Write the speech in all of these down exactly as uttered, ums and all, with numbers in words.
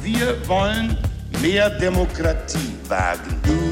Wir wollen mehr Demokratie wagen.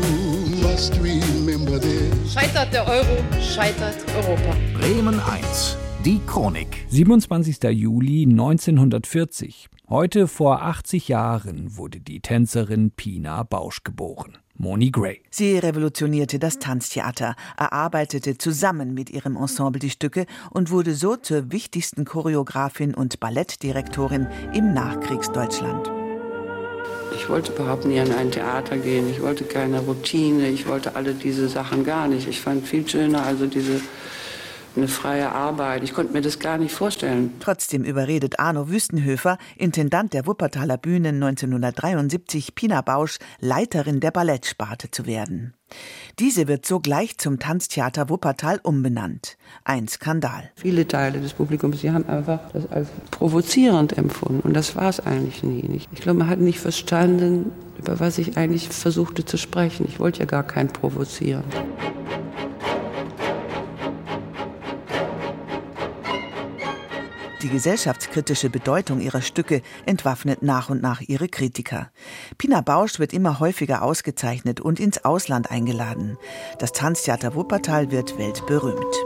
Scheitert der Euro, scheitert Europa. Bremen eins, die Chronik. siebenundzwanzigster Juli neunzehnhundertvierzig. Heute vor achtzig Jahren wurde die Tänzerin Pina Bausch geboren. Moni Gray. Sie revolutionierte das Tanztheater, erarbeitete zusammen mit ihrem Ensemble die Stücke und wurde so zur wichtigsten Choreografin und Ballettdirektorin im Nachkriegsdeutschland. Ich wollte überhaupt nie an ein Theater gehen, ich wollte keine Routine, ich wollte alle diese Sachen gar nicht. Ich fand viel schöner, also diese eine freie Arbeit. Ich konnte mir das gar nicht vorstellen. Trotzdem überredet Arno Wüstenhöfer, Intendant der Wuppertaler Bühnen neunzehnhundertdreiundsiebzig, Pina Bausch Leiterin der Ballettsparte zu werden. Diese wird sogleich zum Tanztheater Wuppertal umbenannt. Ein Skandal. Viele Teile des Publikums, die haben einfach das als provozierend empfunden. Und das war es eigentlich nie. Ich glaube, man hat nicht verstanden, über was ich eigentlich versuchte zu sprechen. Ich wollte ja gar keinen provozieren. Die gesellschaftskritische Bedeutung ihrer Stücke entwaffnet nach und nach ihre Kritiker. Pina Bausch wird immer häufiger ausgezeichnet und ins Ausland eingeladen. Das Tanztheater Wuppertal wird weltberühmt.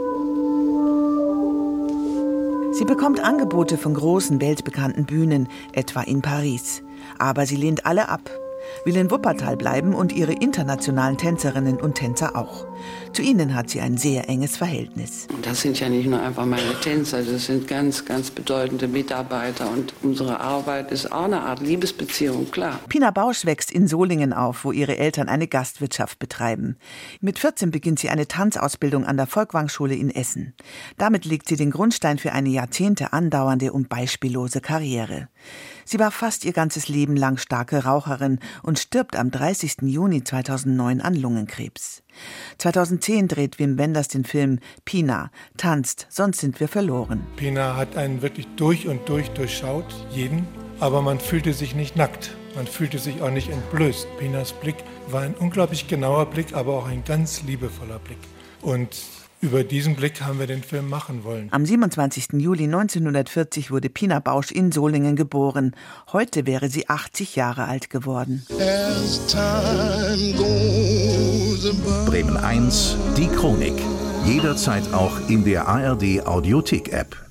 Sie bekommt Angebote von großen, weltbekannten Bühnen, etwa in Paris. Aber sie lehnt alle ab, will in Wuppertal bleiben und ihre internationalen Tänzerinnen und Tänzer auch. Zu ihnen hat sie ein sehr enges Verhältnis. Das sind ja nicht nur einfach meine Tänzer, das sind ganz, ganz bedeutende Mitarbeiter. Und unsere Arbeit ist auch eine Art Liebesbeziehung, klar. Pina Bausch wächst in Solingen auf, wo ihre Eltern eine Gastwirtschaft betreiben. Mit vierzehn beginnt sie eine Tanzausbildung an der Volkwang-Schule in Essen. Damit legt sie den Grundstein für eine Jahrzehnte andauernde und beispiellose Karriere. Sie war fast ihr ganzes Leben lang starke Raucherin und stirbt am dreißigsten Juni zweitausendneun an Lungenkrebs. zweitausendzehn dreht Wim Wenders den Film Pina, tanzt, sonst sind wir verloren. Pina hat einen wirklich durch und durch durchschaut, jeden, aber man fühlte sich nicht nackt. Man fühlte sich auch nicht entblößt. Pinas Blick war ein unglaublich genauer Blick, aber auch ein ganz liebevoller Blick. Und über diesen Blick haben wir den Film machen wollen. Am siebenundzwanzigsten Juli neunzehnhundertvierzig wurde Pina Bausch in Solingen geboren. Heute wäre sie achtzig Jahre alt geworden. Bremen eins, die Chronik. Jederzeit auch in der A R D Audiothek-App.